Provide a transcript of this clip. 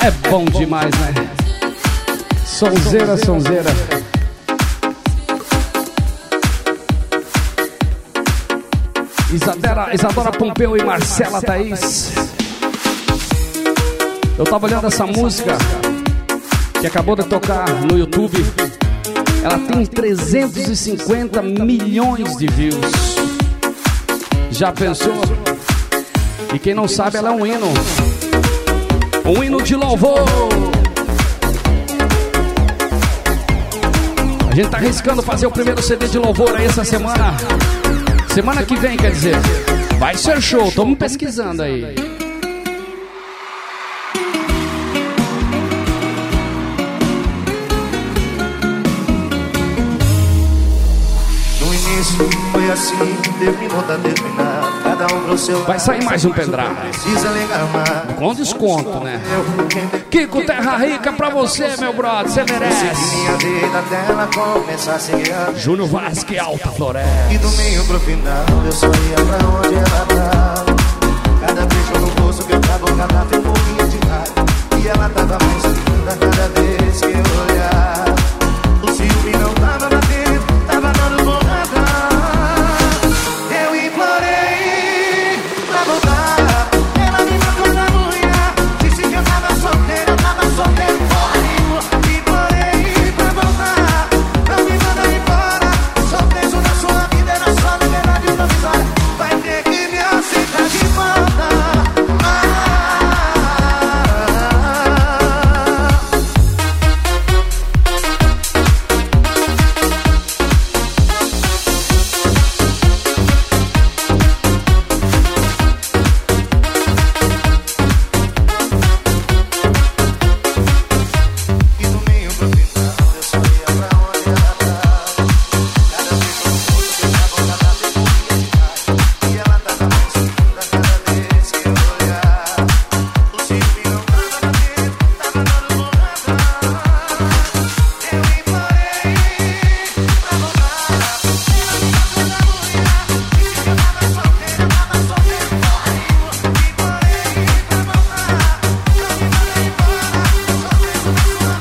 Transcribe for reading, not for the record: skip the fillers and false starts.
É bom demais, né? Sonzeira, sonzeira. Isadora Pompeu e Marcela Thaís. Eu tava olhando essa música que acabou de tocar no YouTube. Ela tem 350 milhões de views. Já pensou? E quem não sabe, ela é um hino. Um hino de louvor. A gente tá arriscando fazer o primeiro CD de louvor aí essa semana. Semana que vem, quer dizer. Vai ser show, tamo pesquisando aí. Foi assim, terminou, tá terminado. Cada um pro seu. Vai sair mais um pendrive. Precisa ligar mais. Com desconto, né? Kiko Terra Rica pra você, meu brother. Você merece. Minha vida dela começar a seguir. Júnior Vasque, Alta Floresta. E do meio pro final eu só ia pra onde